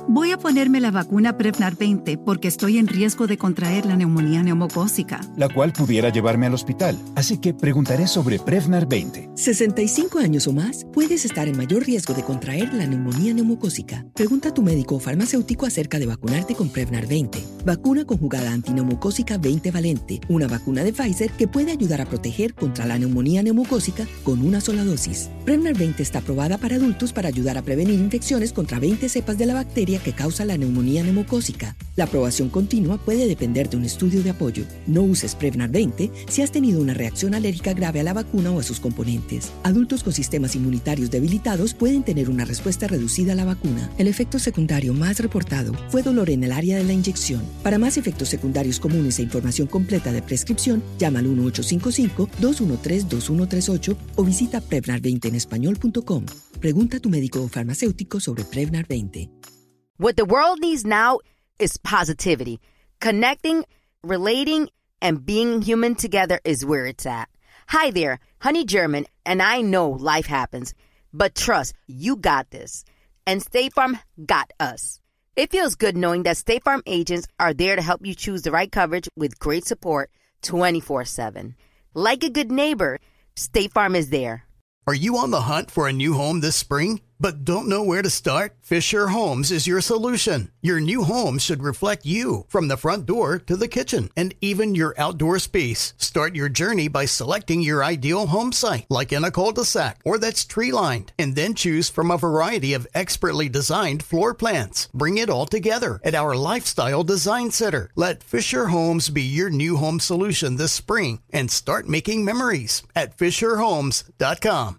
Voy a ponerme la vacuna Prevnar 20 porque estoy en riesgo de contraer la neumonía neumocócica, la cual pudiera llevarme al hospital. Así que preguntaré sobre Prevnar 20. 65 años o más, puedes estar en mayor riesgo de contraer la neumonía neumocócica. Pregunta a tu médico o farmacéutico acerca de vacunarte con Prevnar 20. Vacuna conjugada antineumocócica 20 valente, una vacuna de Pfizer que puede ayudar a proteger contra la neumonía neumocócica con una sola dosis. Prevnar 20 está aprobada para adultos para ayudar a prevenir infecciones contra 20 cepas de la bacteria que causa la neumonía neumocócica. La aprobación continua puede depender de un estudio de apoyo. No uses Prevnar 20 si has tenido una reacción alérgica grave a la vacuna o a sus componentes. Adultos con sistemas inmunitarios debilitados pueden tener una respuesta reducida a la vacuna. El efecto secundario más reportado fue dolor en el área de la inyección. Para más efectos secundarios comunes e información completa de prescripción, llama al 1-855-213-2138 o visita Prevnar20enespañol.com. Pregunta a tu médico o farmacéutico sobre Prevnar 20. What the world needs now is positivity. Connecting, relating, and being human together is where it's at. Hi there, Honey German, and I know life happens, but trust, you got this. And State Farm got us. It feels good knowing that State Farm agents are there to help you choose the right coverage with great support 24/7. Like a good neighbor, State Farm is there. Are you on the hunt for a new home this spring, but don't know where to start? Fisher Homes is your solution. Your new home should reflect you, from the front door to the kitchen, and even your outdoor space. Start your journey by selecting your ideal home site, like in a cul-de-sac or that's tree-lined, and then choose from a variety of expertly designed floor plans. Bring it all together at our Lifestyle Design Center. Let Fisher Homes be your new home solution this spring and start making memories at FisherHomes.com.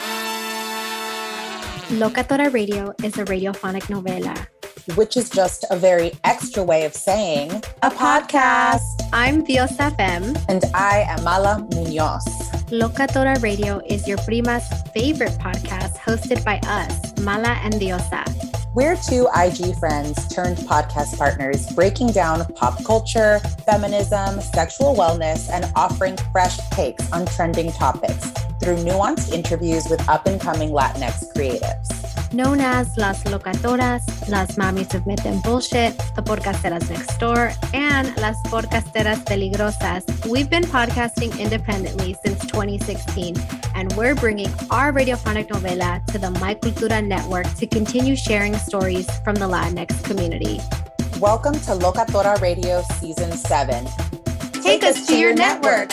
Locatora Radio is a radiophonic novela, which is just a very extra way of saying a podcast. I'm Diosa Fem. And I am Mala Munoz. Locatora Radio is your prima's favorite podcast, hosted by us, Mala and Diosa. We're two IG friends turned podcast partners, breaking down pop culture, feminism, sexual wellness, and offering fresh takes on trending topics through nuanced interviews with up-and-coming Latinx creatives. Known as Las Locatoras, Las Mamis of Myth and Bullshit, the Podcasteras Next Door, and Las Podcasteras Peligrosas, we've been podcasting independently since 2016, and we're bringing our radiophonic novela to the My Cultura network to continue sharing stories from the Latinx community. Welcome to Locatora Radio Season 7. Take us to your network!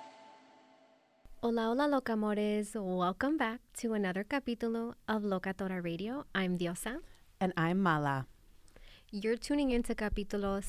Hola, hola, locamores. Welcome back to another capítulo of Locatora Radio. I'm Diosa. And I'm Mala. You're tuning into capítulo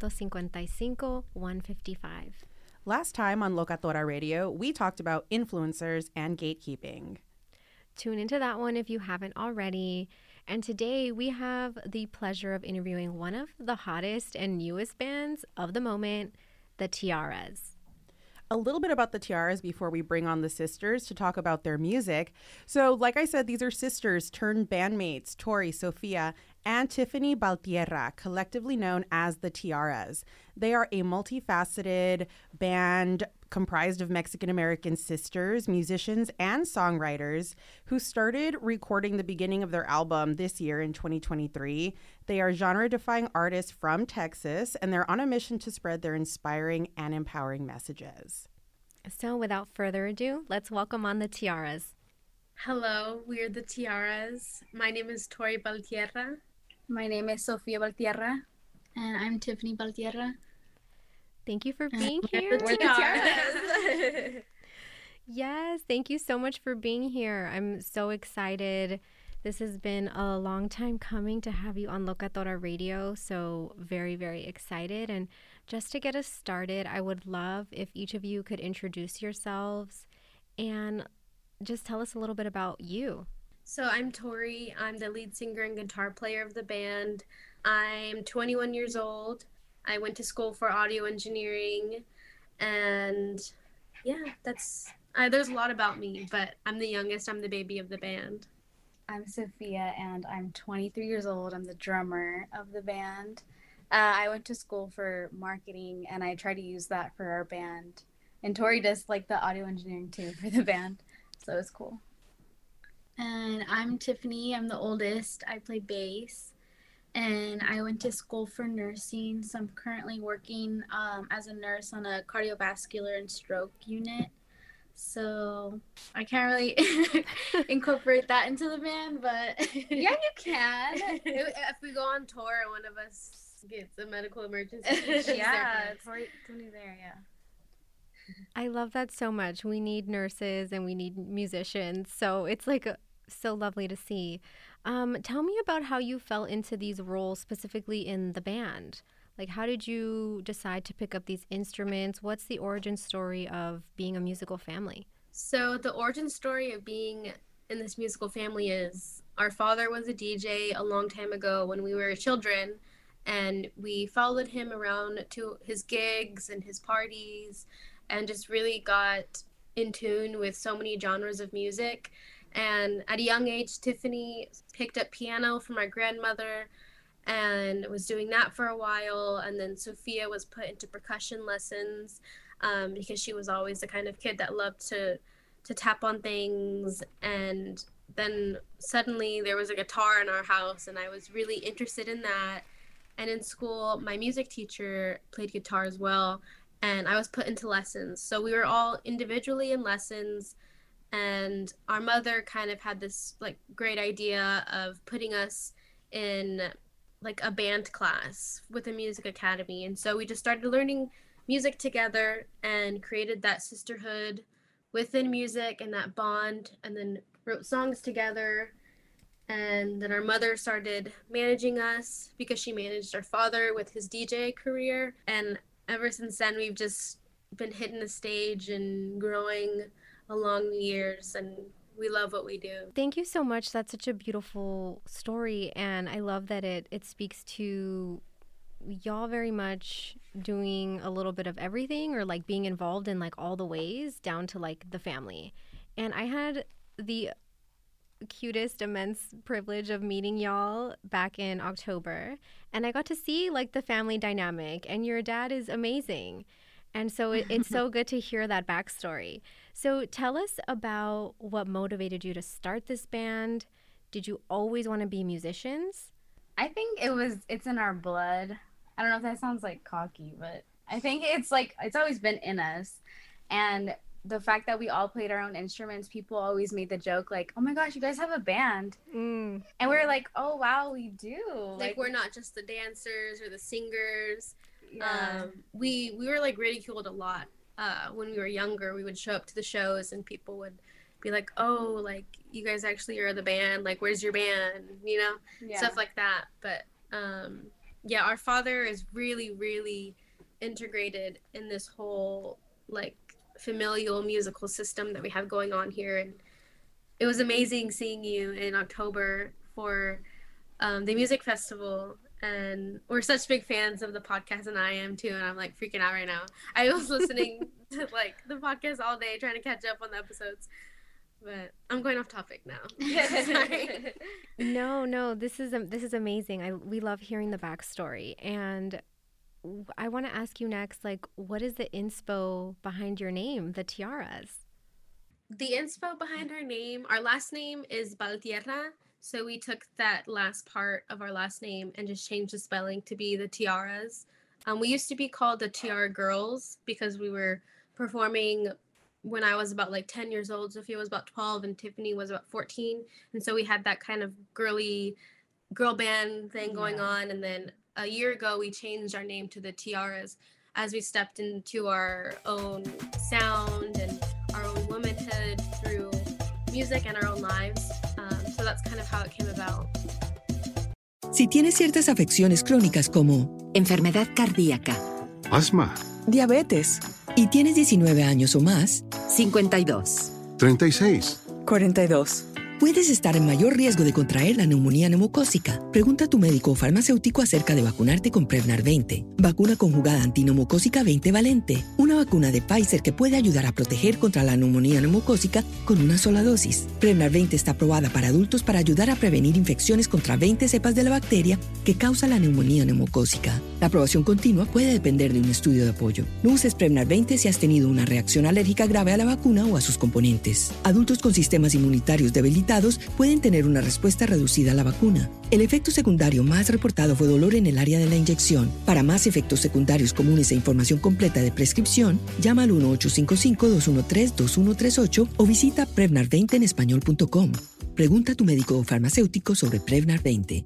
155, 155. Last time on Locatora Radio, we talked about influencers and gatekeeping. Tune into that one if you haven't already. And today we have the pleasure of interviewing one of the hottest and newest bands of the moment, the Tiaras. A little bit about the Tiaras before we bring on the sisters to talk about their music. So, like I said, these are sisters turned bandmates, Tori, Sofia, and Tiffany Baltierra, collectively known as the Tiaras. They are a multifaceted band comprised of Mexican-American sisters, musicians, and songwriters who started recording the beginning of their album this year in 2023. They are genre-defying artists from Texas, and they're on a mission to spread their inspiring and empowering messages. So without further ado, let's welcome on the Tiaras. Hello, we're the Tiaras. My name is Tori Baltierra. My name is Sofia Baltierra. And I'm Tiffany Baltierra. Thank you for being here. We're the Tiaras. Yes, thank you so much for being here. I'm so excited. This has been a long time coming to have you on Locatora Radio, so very, very excited. And just to get us started, I would love if each of you could introduce yourselves and just tell us a little bit about you. So I'm Tori. I'm the lead singer and guitar player of the band. I'm 21 years old. I went to school for audio engineering, and yeah, there's a lot about me, but I'm the youngest. I'm the baby of the band. I'm Sophia, and I'm 23 years old. I'm the drummer of the band. I went to school for marketing, and I try to use that for our band. And Tori does like the audio engineering too for the band, so it's cool. And I'm Tiffany. I'm the oldest. I play bass. and I went to school for nursing. So I'm currently working as a nurse on a cardiovascular and stroke unit. So I can't really incorporate that into the band, but yeah, you can. If we go on tour and one of us gets a medical emergency, yeah, Tony's there, yeah. I love that so much. We need nurses and we need musicians. So it's like so lovely to see. Tell me about how you fell into these roles specifically in the band. Like, how did you decide to pick up these instruments? What's the origin story of being a musical family? So the origin story of being in this musical family is our father was a DJ a long time ago when we were children, and we followed him around to his gigs and his parties and just really got in tune with so many genres of music. And at a young age, Tiffany picked up piano from my grandmother and was doing that for a while. And then Sophia was put into percussion lessons because she was always the kind of kid that loved to tap on things. And then suddenly there was a guitar in our house, and I was really interested in that. And in school, my music teacher played guitar as well, and I was put into lessons. So we were all individually in lessons, and our mother kind of had this like great idea of putting us in like a band class with a music academy. And so we just started learning music together and created that sisterhood within music and that bond, and then wrote songs together. And then our mother started managing us because she managed our father with his DJ career. And ever since then, we've just been hitting the stage and growing along the years, and we love what we do. Thank you so much. That's such a beautiful story, and I love that it speaks to y'all very much doing a little bit of everything, or like being involved in like all the ways down to like the family. And I had the cutest immense privilege of meeting y'all back in October, and I got to see like the family dynamic, and your dad is amazing. And so it's so good to hear that backstory. So tell us about what motivated you to start this band. Did you always want to be musicians? I think it's in our blood. I don't know if that sounds like cocky, but I think it's always been in us. And the fact that we all played our own instruments, people always made the joke like, oh my gosh, you guys have a band. And we're like, oh wow, we do. Like we're not just the dancers or the singers. Yeah. We were like ridiculed a lot when we were younger. We would show up to the shows and people would be like, oh, like you guys actually are the band, like where's your band, you know? Stuff like that. But yeah, our father is really, really integrated in this whole like familial musical system that we have going on here. And it was amazing seeing you in October for the music festival. And we're such big fans of the podcast, and I am too, and I'm like freaking out right now. I was listening to like the podcast all day trying to catch up on the episodes, but I'm going off topic now. Sorry. No, this is amazing. We love hearing the backstory, and I want to ask you next, like, what is the inspo behind your name, the Tiaras? The inspo behind our name, our last name is Baltierra. So we took that last part of our last name and just changed the spelling to be the Tiaras. We used to be called the Tiara Girls because we were performing when I was about like 10 years old. Sophia was about 12 and Tiffany was about 14. And so we had that kind of girly girl band thing going on. And then a year ago, we changed our name to the Tiaras as we stepped into our own sound and our own womanhood through music and our own lives. So that's kind of how it came about. Si tienes ciertas afecciones crónicas como enfermedad cardíaca, asma, diabetes, y tienes 19 años o más, 52, 36, 42. Puedes estar en mayor riesgo de contraer la neumonía neumocócica. Pregunta a tu médico o farmacéutico acerca de vacunarte con Prevnar 20, vacuna conjugada antineumocócica 20 valente, una vacuna de Pfizer que puede ayudar a proteger contra la neumonía neumocócica con una sola dosis. Prevnar 20 está aprobada para adultos para ayudar a prevenir infecciones contra 20 cepas de la bacteria que causa la neumonía neumocócica. La aprobación continua puede depender de un estudio de apoyo. No uses Prevnar 20 si has tenido una reacción alérgica grave a la vacuna o a sus componentes. Adultos con sistemas inmunitarios debilitados pueden tener una respuesta reducida a la vacuna. El efecto secundario más reportado fue dolor en el área de la inyección. Para más efectos secundarios comunes e información completa de prescripción, llama al 1-855-213-2138 o visita Prevnar20enespañol.com. Pregunta a tu médico o farmacéutico sobre Prevnar 20.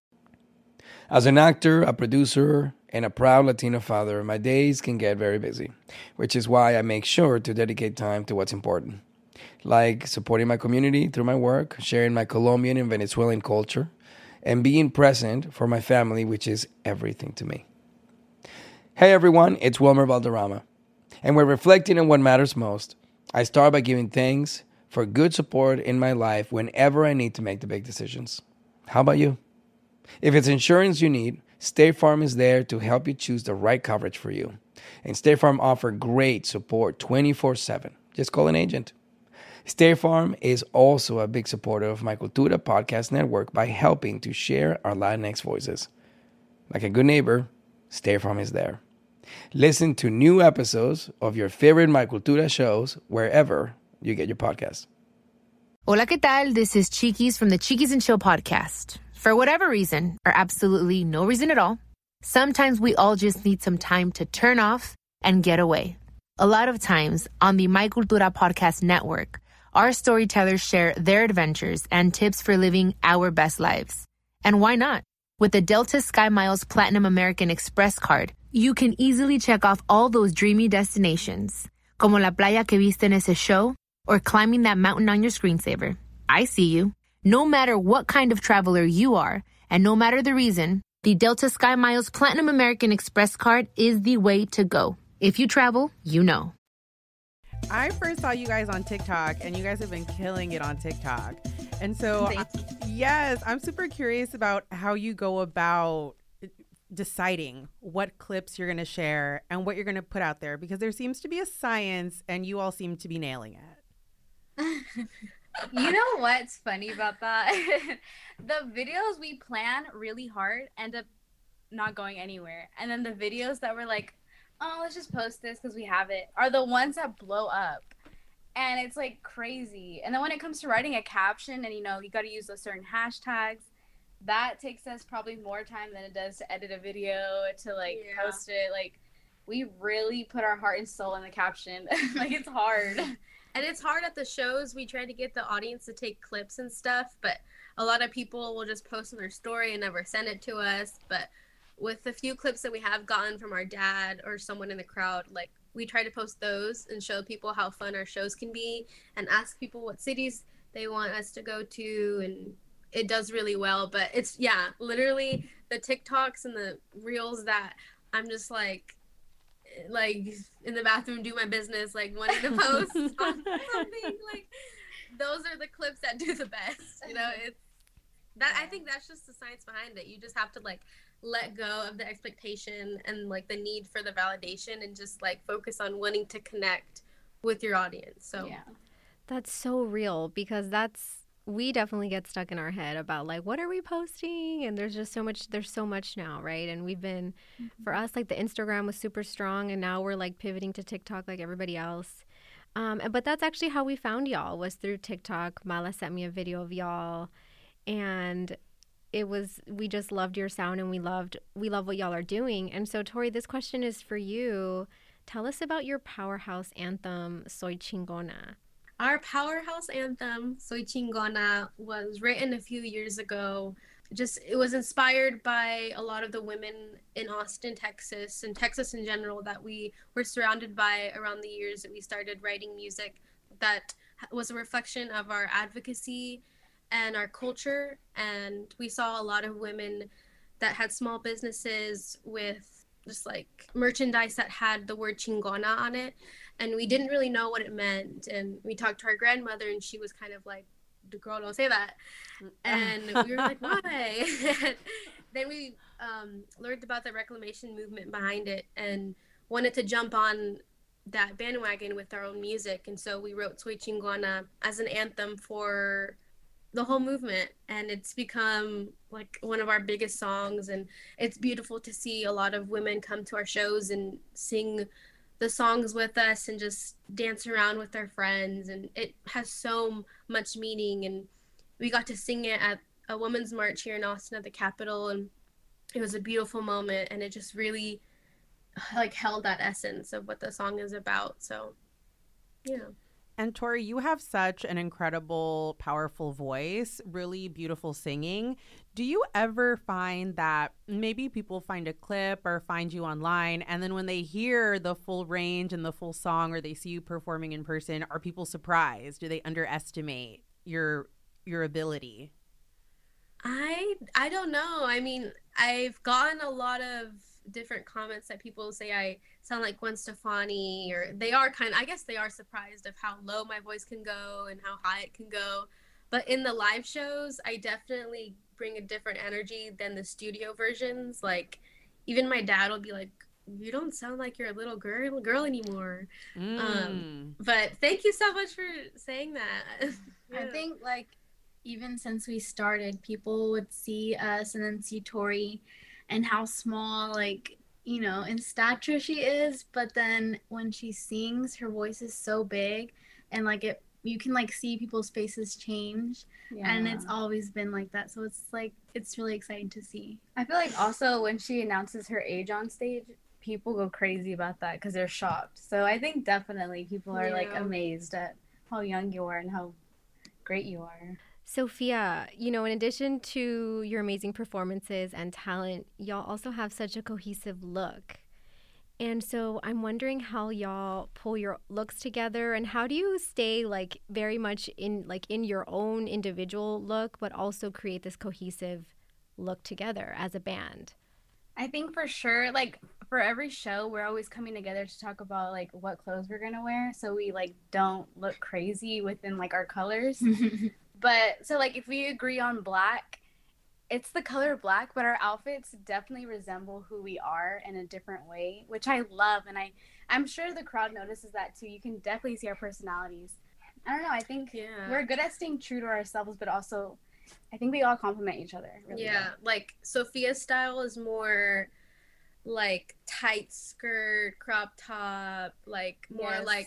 As an actor, a producer, and a proud Latino father, my days can get very busy, which is why I make sure to dedicate time to what's important, like supporting my community through my work, sharing my Colombian and Venezuelan culture, and being present for my family, which is everything to me. Hey everyone, it's Wilmer Valderrama, and we're reflecting on what matters most. I start by giving thanks for good support in my life whenever I need to make the big decisions. How about you? If it's insurance you need, State Farm is there to help you choose the right coverage for you. And State Farm offers great support 24/7. Just call an agent. State Farm is also a big supporter of My Cultura podcast network by helping to share our Latinx voices. Like a good neighbor, State Farm is there. Listen to new episodes of your favorite My Cultura shows wherever you get your podcasts. Hola, ¿qué tal? This is Chiquis from the Chiquis and Chill podcast. For whatever reason, or absolutely no reason at all, sometimes we all just need some time to turn off and get away. A lot of times on the My Cultura podcast network, our storytellers share their adventures and tips for living our best lives. And why not? With the Delta Sky Miles Platinum American Express card, you can easily check off all those dreamy destinations, como la playa que viste en ese show, or climbing that mountain on your screensaver. I see you. No matter what kind of traveler you are, and no matter the reason, the Delta Sky Miles Platinum American Express card is the way to go. If you travel, you know. I first saw you guys on TikTok, and you guys have been killing it on TikTok. And so, yes, I'm super curious about how you go about deciding what clips you're going to share and what you're going to put out there, because there seems to be a science, and you all seem to be nailing it. You know what's funny about that? The videos we plan really hard end up not going anywhere. And then the videos that were like, oh, let's just post this because we have it, are the ones that blow up. And it's like crazy. And then when it comes to writing a caption and, you know, you got to use those certain hashtags, that takes us probably more time than it does to edit a video, to like post it. Like, we really put our heart and soul in the caption. Like, it's hard. And it's hard at the shows. We try to get the audience to take clips and stuff, but a lot of people will just post on their story and never send it to us. But with the few clips that we have gotten from our dad or someone in the crowd, like, we try to post those and show people how fun our shows can be and ask people what cities they want us to go to, and it does really well. But it's, literally the TikToks and the reels that I'm just like in the bathroom, do my business, like wanting to post on something. Like, those are the clips that do the best, you know. It's that, I think that's just the science behind it. You just have to like let go of the expectation and like the need for the validation and just like focus on wanting to connect with your audience. So that's so real, because we definitely get stuck in our head about like, what are we posting? And there's just so much now, right? And we've been, for us, like the Instagram was super strong, and now we're like pivoting to TikTok like everybody else. But that's actually how we found y'all, was through TikTok. Mala sent me a video of y'all, and we just loved your sound, and we love what y'all are doing. And so, Tori, this question is for you. Tell us about your powerhouse anthem, Soy Chingona. Our powerhouse anthem, Soy Chingona, was written a few years ago. It was inspired by a lot of the women in Austin, Texas, and Texas in general, that we were surrounded by around the years that we started writing music that was a reflection of our advocacy and our culture. And we saw a lot of women that had small businesses with just like merchandise that had the word Chingona on it. And we didn't really know what it meant. And we talked to our grandmother, and she was kind of like, the girl, don't say that. And we were like, why? Then we learned about the reclamation movement behind it and wanted to jump on that bandwagon with our own music. And so we wrote Soy Chingona as an anthem for the whole movement. And it's become like one of our biggest songs. And it's beautiful to see a lot of women come to our shows and sing the songs with us and just dance around with our friends. And it has so much meaning. And we got to sing it at a women's march here in Austin at the Capitol, and it was a beautiful moment, and it just really like held that essence of what the song is about. So yeah. And Tori, you have such an incredible, powerful voice, really beautiful singing. Do you ever find that maybe people find a clip or find you online, and then when they hear the full range and the full song, or they see you performing in person, are people surprised? Do they underestimate your ability? I don't know. I mean, I've gotten a lot of different comments that people say I sound like Gwen Stefani, or I guess they are surprised of how low my voice can go and how high it can go. But in the live shows, I definitely bring a different energy than the studio versions. Like, even my dad will be like, you don't sound like you're a little girl anymore. But thank you so much for saying that. I think, like, even since we started, people would see us and then see Tori and how small, like, you know, in stature she is. But then when she sings, her voice is so big, and like you can like see people's faces change. Yeah. And it's always been like that. So it's like, it's really exciting to see. I feel like also when she announces her age on stage, people go crazy about that because they're shocked. So I think definitely people are like amazed at how young you are and how great you are. Sophia, you know, in addition to your amazing performances and talent, y'all also have such a cohesive look. And so I'm wondering how y'all pull your looks together, and how do you stay like very much in your own individual look, but also create this cohesive look together as a band? I think for sure, like for every show, we're always coming together to talk about like what clothes we're gonna wear, so we like don't look crazy within like our colors. But so like if we agree on black, it's the color black, but our outfits definitely resemble who we are in a different way, which I love. And I'm sure the crowd notices that too. You can definitely see our personalities. I don't know. I think we're good at staying true to ourselves, but also I think we all complement each other. Really well. Like Sophia's style is more like tight skirt, crop top, like more like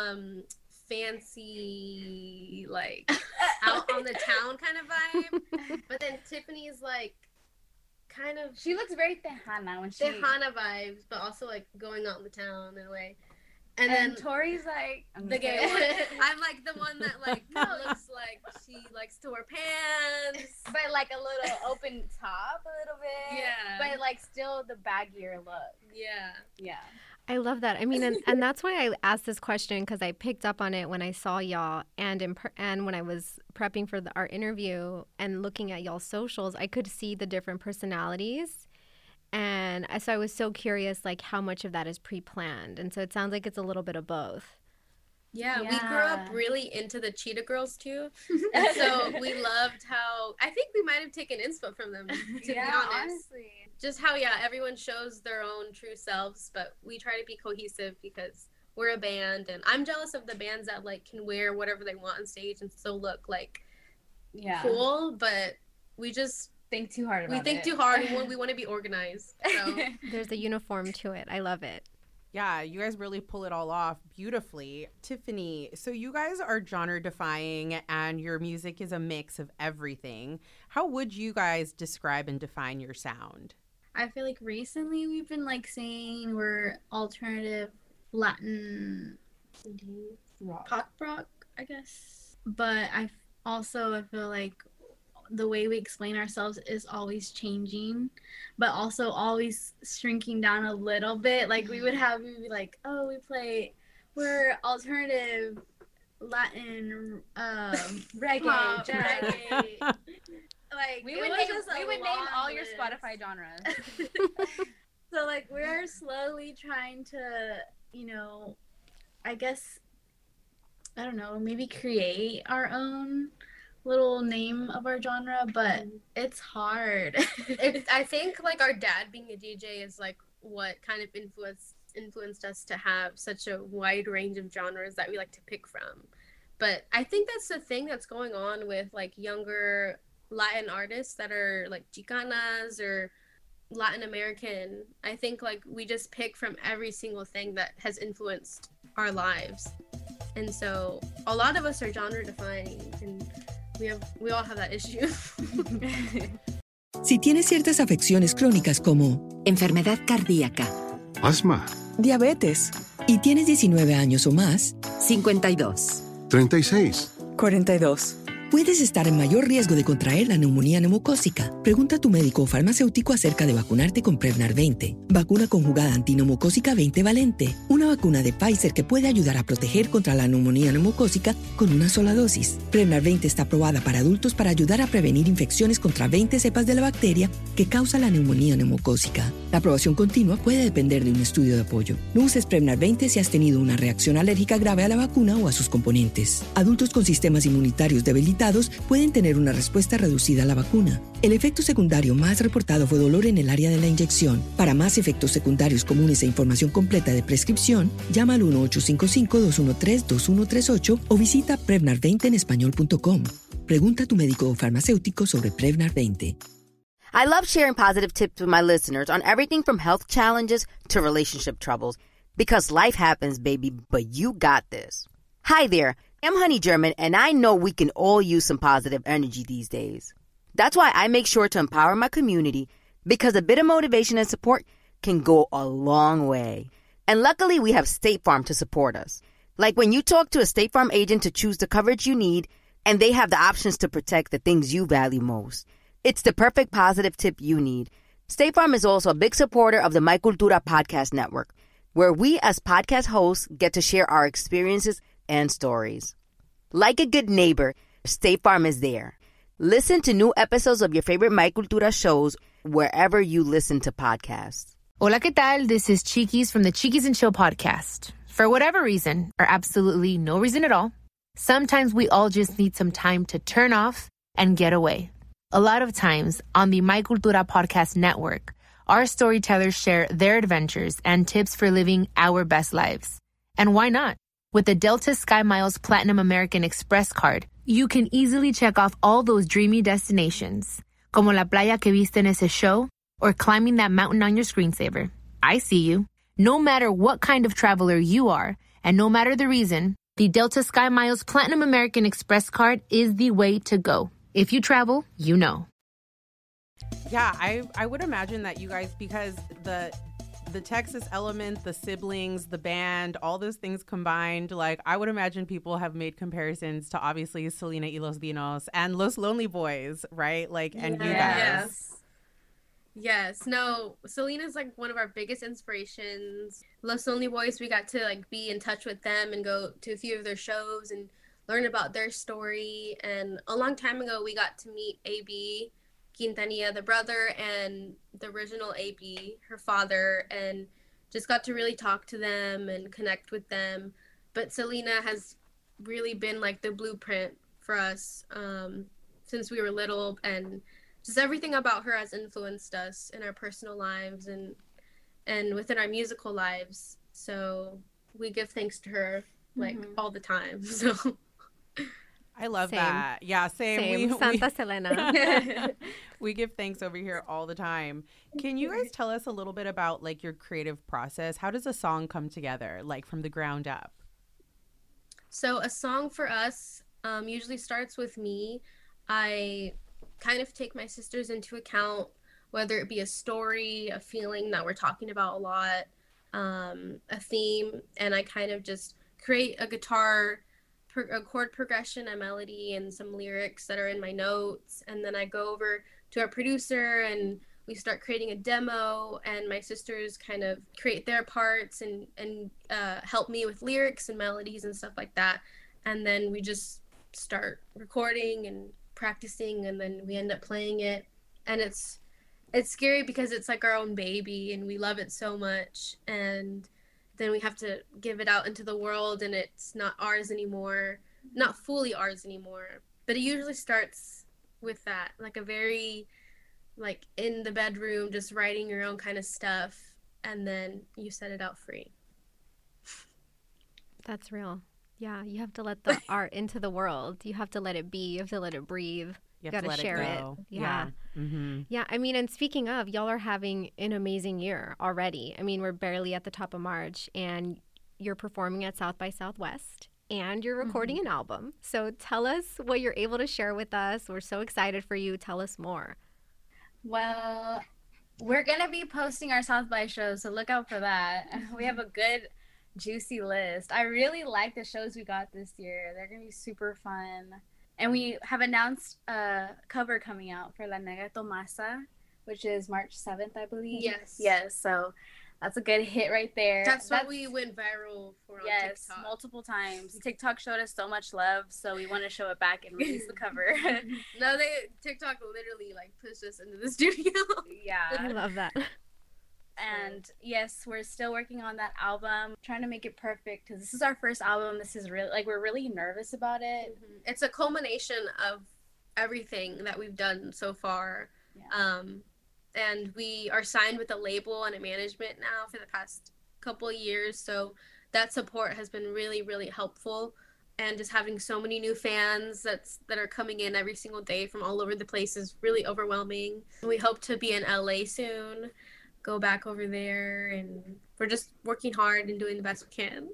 fancy, like out on the town kind of vibe. But then Tiffany's like kind of, she looks very Tejana when she Tejana vibes, but also like going out in the town in a way. And then Tori's like the gay one. I'm like the one that like looks like she likes to wear pants, but like a little open top a little bit. Yeah. But like still the baggier look. Yeah. I love that. I mean, and that's why I asked this question, because I picked up on it when I saw y'all, and when I was prepping for our interview and looking at y'all's socials, I could see the different personalities. And so I was so curious, like, how much of that is pre-planned. And so it sounds like it's a little bit of both. Yeah, we grew up really into the Cheetah Girls, too. And so we loved how, I think we might have taken inspo from them, to be honest. Honestly. Just how, everyone shows their own true selves, but we try to be cohesive because we're a band. And I'm jealous of the bands that, like, can wear whatever they want on stage and still look, like, cool, but we just think too hard about it. We think too hard. We want to be organized. So. There's a uniform to it. I love it. Yeah, you guys really pull it all off beautifully. Tiffany, so you guys are genre defying and your music is a mix of everything. How would you guys describe and define your sound? I feel like recently we've been like saying we're alternative Latin pop rock, I guess. But I feel like the way we explain ourselves is always changing, but also always shrinking down a little bit. Like we'd be like, oh, we're alternative Latin reggae, reggae. Like we would name all your Spotify genres. So like we're slowly trying to, I guess, I don't know, maybe create our own little name of our genre, but it's hard. I think like our dad being a DJ is like what kind of influenced us to have such a wide range of genres that we like to pick from. But I think that's the thing that's going on with like younger Latin artists that are like Chicanas or Latin American. I think like we just pick from every single thing that has influenced our lives. And so a lot of us are genre defining, and We all have that issue. Si tienes ciertas afecciones crónicas como enfermedad cardíaca, asma, diabetes y tienes 19 años o más, 52, 36, 42. Puedes estar en mayor riesgo de contraer la neumonía neumocócica. Pregunta a tu médico o farmacéutico acerca de vacunarte con Prevnar 20. Vacuna conjugada antineumocócica 20 valente. Una vacuna de Pfizer que puede ayudar a proteger contra la neumonía neumocócica con una sola dosis. Prevnar 20 está aprobada para adultos para ayudar a prevenir infecciones contra 20 cepas de la bacteria que causa la neumonía neumocócica. La aprobación continua puede depender de un estudio de apoyo. No uses Prevnar 20 si has tenido una reacción alérgica grave a la vacuna o a sus componentes. Adultos con sistemas inmunitarios debilitados pueden tener una respuesta reducida a la vacuna. El efecto secundario más reportado fue dolor en el área de la inyección. Para más efectos secundarios comunes e información completa de prescripción, llama al 1-855-213-2138 o visita Prevnar20enespañol.com. Pregunta a tu médico o farmacéutico sobre Prevnar 20. I love sharing positive tips with my listeners on everything from health challenges to relationship troubles. Because life happens, baby, but you got this. Hi there. I'm Honey German, and I know we can all use some positive energy these days. That's why I make sure to empower my community, because a bit of motivation and support can go a long way. And luckily, we have State Farm to support us. Like when you talk to a State Farm agent to choose the coverage you need, and they have the options to protect the things you value most. It's the perfect positive tip you need. State Farm is also a big supporter of the My Cultura podcast network, where we as podcast hosts get to share our experiences and stories. Like a good neighbor, State Farm is there. Listen to new episodes of your favorite My Cultura shows wherever you listen to podcasts. Hola, ¿qué tal? This is Chiquis from the Chiquis and Chill podcast. For whatever reason, or absolutely no reason at all, sometimes we all just need some time to turn off and get away. A lot of times on the My Cultura podcast network, our storytellers share their adventures and tips for living our best lives. And why not? With the Delta Sky Miles Platinum American Express card, you can easily check off all those dreamy destinations, como la playa que viste en ese show, or climbing that mountain on your screensaver. I see you. No matter what kind of traveler you are, and no matter the reason, the Delta Sky Miles Platinum American Express card is the way to go. If you travel, you know. Yeah, I would imagine that you guys, because the Texas element, the siblings, the band, all those things combined, like I would imagine people have made comparisons to obviously Selena y Los Dinos and Los Lonely Boys, right? Like, and you guys. Yes. No, Selena's like one of our biggest inspirations. Los Lonely Boys, we got to like be in touch with them and go to a few of their shows and learn about their story. And a long time ago, we got to meet A.B. Quintanilla, the brother, and the original A.B., her father, and just got to really talk to them and connect with them. But Selena has really been like the blueprint for us since we were little, and just everything about her has influenced us in our personal lives and within our musical lives. So we give thanks to her like all the time. So I love that. Yeah, same. Santa Selena. We give thanks over here all the time. Can you guys tell us a little bit about like your creative process? How does a song come together, like from the ground up? So a song for us usually starts with me. I kind of take my sisters into account, whether it be a story, a feeling that we're talking about a lot, a theme, and I kind of just create a guitar a chord progression, a melody, and some lyrics that are in my notes. And then I go over to our producer and we start creating a demo, and my sisters kind of create their parts and help me with lyrics and melodies and stuff like that. And then we just start recording and practicing, and then we end up playing it. And it's scary because it's like our own baby and we love it so much. And then we have to give it out into the world, and it's not ours anymore, not fully ours anymore. But it usually starts with that, like a very, like in the bedroom, just writing your own kind of stuff, and then you set it out free. That's real. Yeah, you have to let the art into the world. You have to let it be. You have to let it breathe. You got to share it. Yeah. Mm-hmm. Yeah, I mean, and speaking of, y'all are having an amazing year already. I mean, we're barely at the top of March, and you're performing at South by Southwest and you're recording an album. So tell us what you're able to share with us. We're so excited for you. Tell us more. Well, we're going to be posting our South by shows, so look out for that. We have a good, juicy list. I really like the shows we got this year. They're going to be super fun. And we have announced a cover coming out for La Negra Tomasa, which is March 7th, I believe. Yes, so that's a good hit right there. That's what we went viral for on TikTok. Yes, multiple times. TikTok showed us so much love, so we want to show it back and release the cover. No, TikTok literally like pushed us into the studio. Yeah. I love that. And yes, we're still working on that album, trying to make it perfect because this is our first album. This is really, like, we're really nervous about it. It's a culmination of everything that we've done so far. Yeah. And we are signed with a label and a management now for the past couple of years. So that support has been really, really helpful. And just having so many new fans that are coming in every single day from all over the place is really overwhelming. We hope to be in LA soon, go back over there, and we're just working hard and doing the best we can.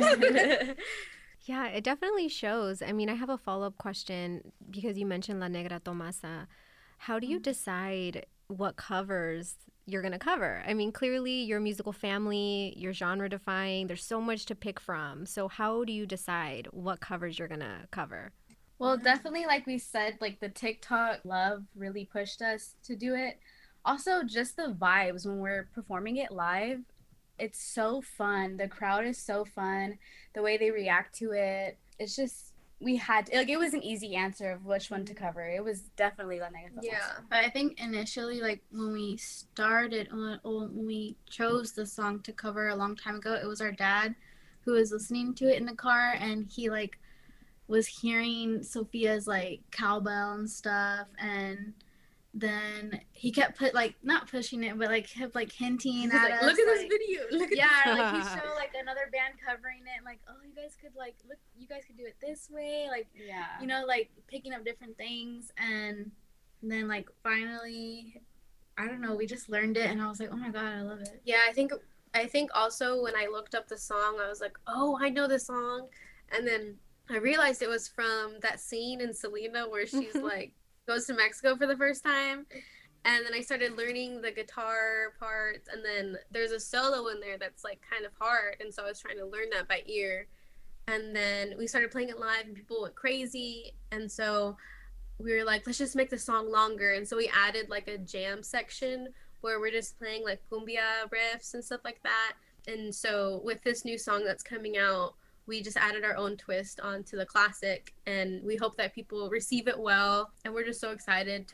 Yeah, it definitely shows. I mean, I have a follow-up question because you mentioned La Negra Tomasa. How do you decide what covers you're going to cover? I mean, clearly you're a musical family, you're genre defying, there's so much to pick from. So how do you decide what covers you're going to cover? Well, definitely, like we said, like the TikTok love really pushed us to do it. Also, just the vibes when we're performing it live, it's so fun. The crowd is so fun. The way they react to it, it's just, we had to, like, it was an easy answer of which one to cover. It was definitely La Negra Tomasa. Yeah, but I think initially, like, when we started, when we chose the song to cover a long time ago, it was our dad who was listening to it in the car, and he, like, was hearing Sophia's, like, cowbell and stuff, and then he kept not pushing it, but like kept like hinting at us. Look at this video. Look at like he showed like another band covering it, and like, oh, you guys could like look, you guys could do it this way, like, yeah, you know, like picking up different things. And then like finally, I don't know, we just learned it, and I was like, oh my god, I love it. Yeah, I think also when I looked up the song, I was like, oh, I know this song, and then I realized it was from that scene in Selena where she's like goes to Mexico for the first time, and then I started learning the guitar parts, and then there's a solo in there that's like kind of hard, and so I was trying to learn that by ear, and then we started playing it live and people went crazy, and so we were like, let's just make the song longer, and so we added like a jam section where we're just playing like cumbia riffs and stuff like that. And so with this new song that's coming out, we just added our own twist onto the classic, and we hope that people receive it well. And we're just so excited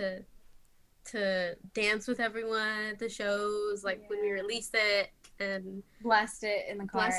to dance with everyone at the shows, like when we release it, and blast it in the car.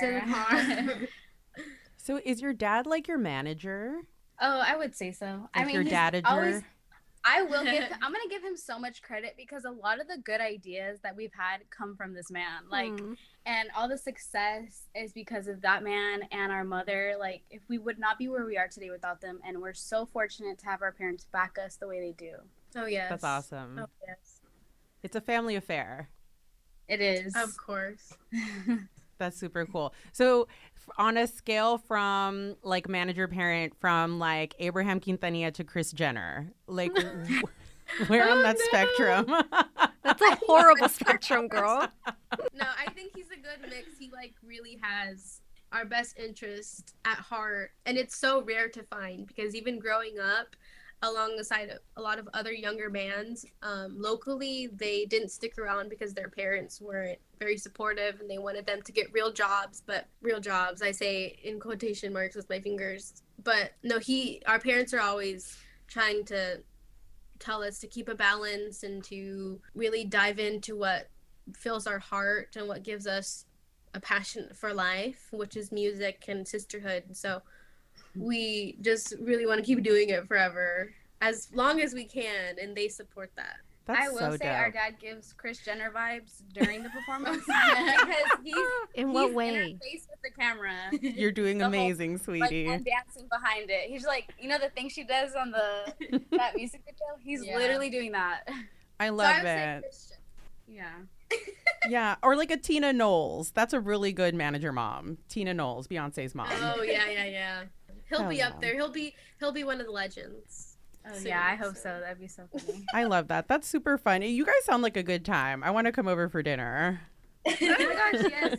So is your dad like your manager? Oh, I would say so. Like, I mean, your dadager? I'm going to give him so much credit because a lot of the good ideas that we've had come from this man. Like, and all the success is because of that man and our mother. Like, if we would not be where we are today without them, and we're so fortunate to have our parents back us the way they do. Oh, yes. That's awesome. Oh, yes. It's a family affair. It is. Of course. That's super cool. So on a scale from like manager parent from like Abraham Quintanilla to Kris Jenner, like where on that spectrum? That's a horrible spectrum, girl. No, I think he's a good mix. He like really has our best interest at heart, and it's so rare to find because even growing up alongside a lot of other younger bands locally, they didn't stick around because their parents weren't very supportive and they wanted them to get real jobs. But real jobs, I say in quotation marks with my fingers. But no, our parents are always trying to tell us to keep a balance and to really dive into what fills our heart and what gives us a passion for life, which is music and sisterhood. So we just really want to keep doing it forever, as long as we can, and they support that. I will say our dad gives Kris Jenner vibes during the performance because he's in her face with the camera. You're doing amazing, sweetie. Like, and dancing behind it. He's like, you know the thing she does on that music video? He's literally doing that. I love it. Yeah. Yeah, or like a Tina Knowles. That's a really good manager mom. Tina Knowles, Beyonce's mom. Oh yeah. He'll be up there. He'll be one of the legends. Oh yeah, I hope so. That'd be so funny. I love that. That's super fun. You guys sound like a good time. I want to come over for dinner. Oh my gosh, yes.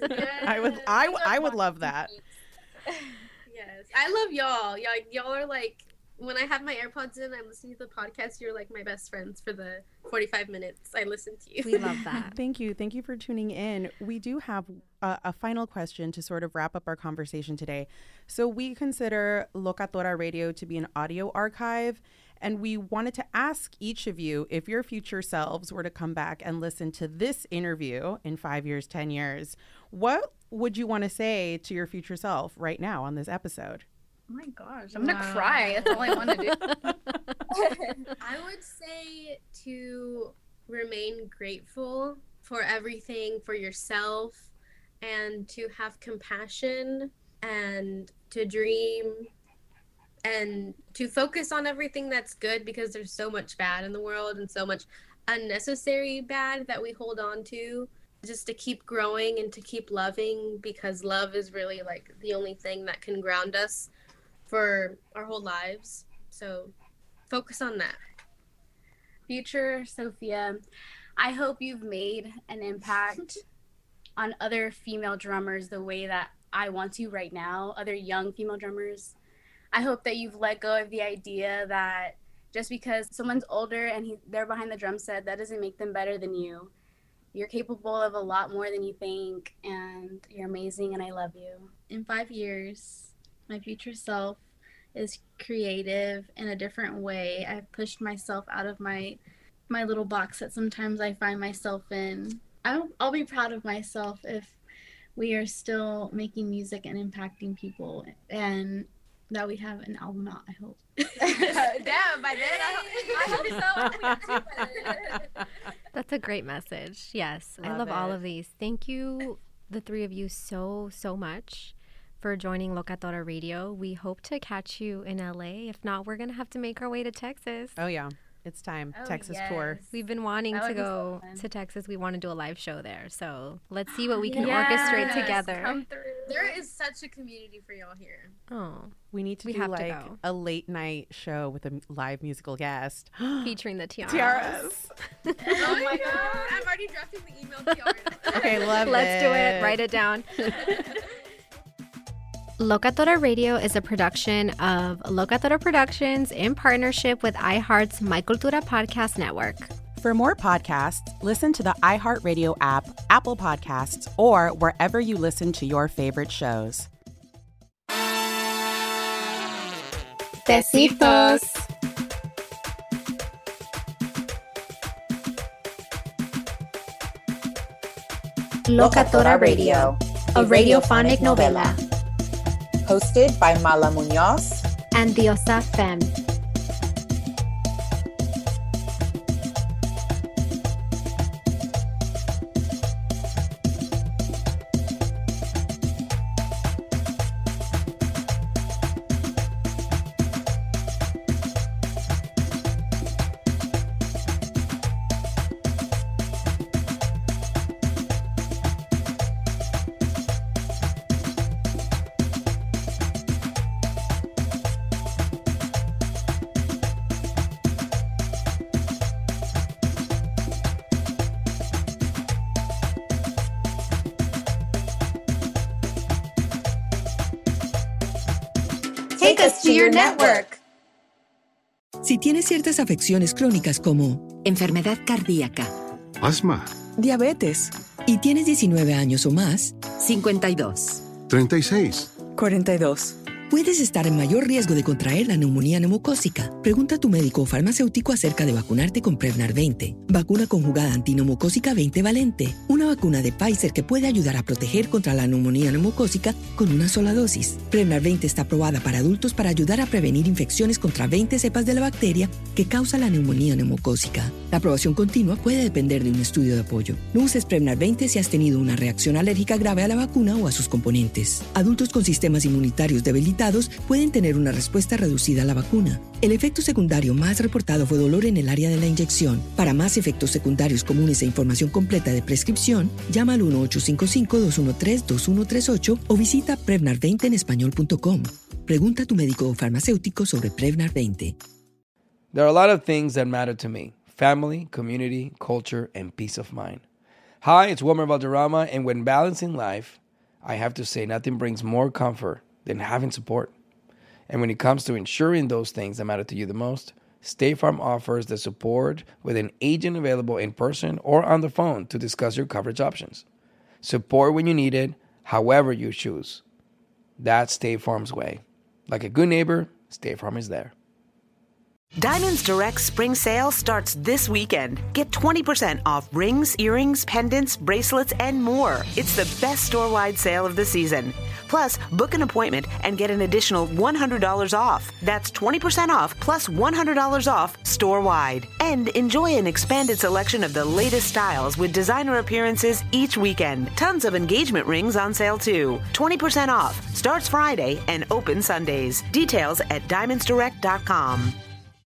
I would love that. Yes, I love y'all. Y'all are like, when I have my AirPods in, I'm listening to the podcast. You're like my best friends for the 45 minutes I listen to you. We love that. Thank you for tuning in. We do have a final question to sort of wrap up our conversation today. So we consider Locatora Radio to be an audio archive, and we wanted to ask each of you, if your future selves were to come back and listen to this interview in 5 years, 10 years, what would you want to say to your future self right now on this episode? Oh my gosh, I'm gonna cry. That's all I want to do. I would say to remain grateful for everything, for yourself, and to have compassion, and to dream, and to focus on everything that's good, because there's so much bad in the world and so much unnecessary bad that we hold on to. Just to keep growing and to keep loving, because love is really like the only thing that can ground us for our whole lives. So focus on that. Future Sophia, I hope you've made an impact on other female drummers the way that I want to right now, other young female drummers. I hope that you've let go of the idea that just because someone's older and they're behind the drum set, that doesn't make them better than you. You're capable of a lot more than you think, and you're amazing, and I love you. In 5 years, my future self is creative in a different way. I've pushed myself out of my little box that sometimes I find myself in. I'll be proud of myself if we are still making music and impacting people, and that we have an album out, I hope. Damn, by then I hope so. That's a great message. Yes, I love all of these. Thank you, the three of you, so much for joining Locatora Radio. We hope to catch you in LA. If not, we're going to have to make our way to Texas. Oh, yeah. It's time. Texas tour. We've been wanting to go to Texas. We want to do a live show there. So let's see what we can orchestrate together. Come through. There is such a community for y'all here. Oh, we need to do like a late night show with a live musical guest featuring the tiaras. Oh my God! I'm already drafting the email tiaras. Okay, let's do it. Write it down. Locatora Radio is a production of Locatora Productions in partnership with iHeart's My Cultura Podcast Network. For more podcasts, listen to the iHeartRadio app, Apple Podcasts, or wherever you listen to your favorite shows. Besitos. Locatora Radio, a radiophonic novela. Hosted by Mala Munoz and Diosa Fem. Take us to your network. Si tienes ciertas afecciones crónicas como enfermedad cardíaca, asma, diabetes y tienes 19 años o más, 52, 36, 42. Puedes estar en mayor riesgo de contraer la neumonía neumocócica. Pregunta a tu médico o farmacéutico acerca de vacunarte con Prevnar 20. Vacuna conjugada antineumocócica 20 valente. Una vacuna de Pfizer que puede ayudar a proteger contra la neumonía neumocócica con una sola dosis. Prevnar 20 está aprobada para adultos para ayudar a prevenir infecciones contra 20 cepas de la bacteria que causa la neumonía neumocócica. La aprobación continua puede depender de un estudio de apoyo. No uses Prevnar 20 si has tenido una reacción alérgica grave a la vacuna o a sus componentes. Adultos con sistemas inmunitarios debilitados pueden tener una respuesta reducida a la vacuna. El efecto secundario más reportado fue dolor en el área de la inyección. Para más efectos secundarios comunes e información completa de prescripción, información, llama al 1-855-213-2138 o visita Prevnar20enespañol.com. Pregunta a tu médico o farmacéutico sobre Prevnar 20. There are a lot of things that matter to me: family, community, culture, and peace of mind. Hi, it's Wilmer Valderrama, and when balancing life, I have to say nothing brings more comfort than having support. And when it comes to ensuring those things that matter to you the most, State Farm offers the support with an agent available in person or on the phone to discuss your coverage options. Support when you need it, however you choose. That's State Farm's way. Like a good neighbor, State Farm is there. Diamonds Direct Spring Sale starts this weekend. Get 20% off rings, earrings, pendants, bracelets, and more. It's the best store-wide sale of the season. Plus, book an appointment and get an additional $100 off. That's 20% off plus $100 off store-wide. And enjoy an expanded selection of the latest styles with designer appearances each weekend. Tons of engagement rings on sale too. 20% off. Starts Friday and open Sundays. Details at diamondsdirect.com.